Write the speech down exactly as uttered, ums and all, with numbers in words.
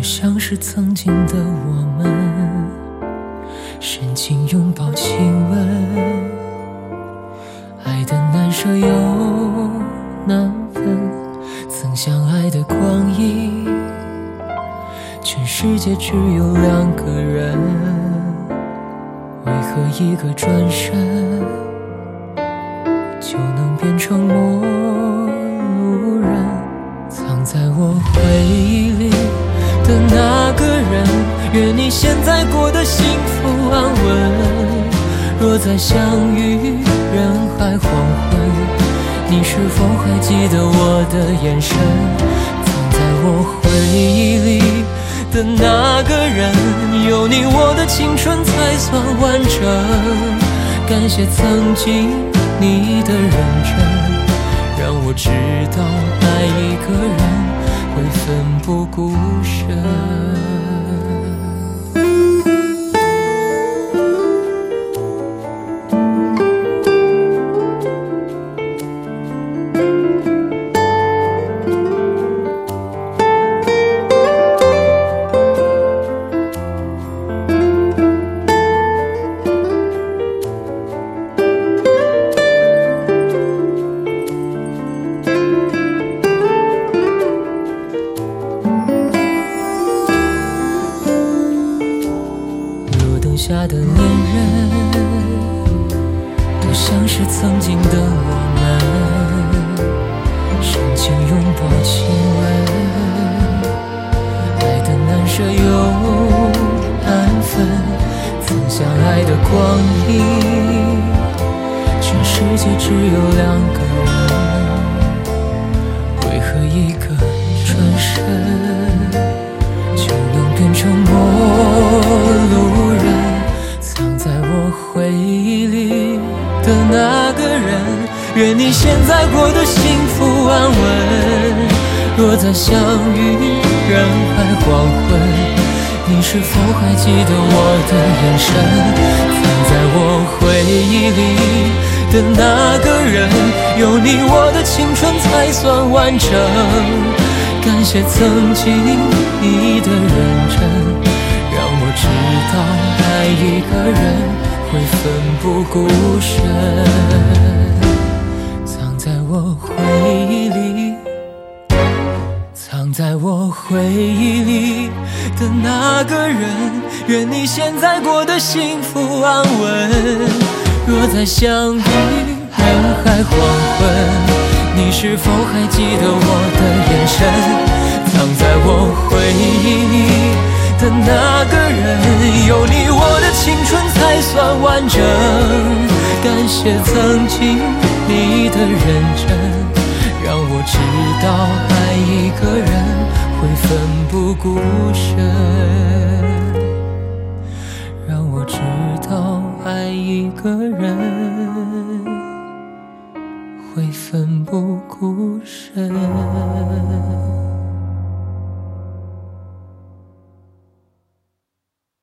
像是曾经的我们，深情拥抱亲吻，爱的难舍又难分，曾相爱的光阴，全世界只有两个人，为何一个转身就能变成陌路人？藏在我回忆里的那个人，愿你现在过得幸福安稳。若再相遇人海黄昏，你是否还记得我的眼神？藏在我回忆里的那个人，有你我的青春才算完整。感谢曾经你的认真，让我知道爱一个人会奋不顾身。下的恋人，都像是曾经的我们，深情拥抱亲吻，爱的难舍又难分，曾相爱的光阴，全世界只有两个人，为何一个转身就能变成陌路人？藏在我回忆里的那个人，愿你现在过得幸福安稳。若再相遇人海黄昏，你是否还记得我的眼神？藏在我回忆里的那个人，有你我的青春才算完整。感谢曾经你的认真，让我知道爱一个人会奋不顾身。藏在我回忆里，藏在我回忆里的那个人，愿你现在过得幸福安稳。若再相遇人海黄昏，你是否还记得我的眼神？藏在我回忆里的那个人，有你我的青春才算完整。感谢曾经你的认真，让我知道爱一个人会奋不顾身，让我知道爱一个人会奋不顾身。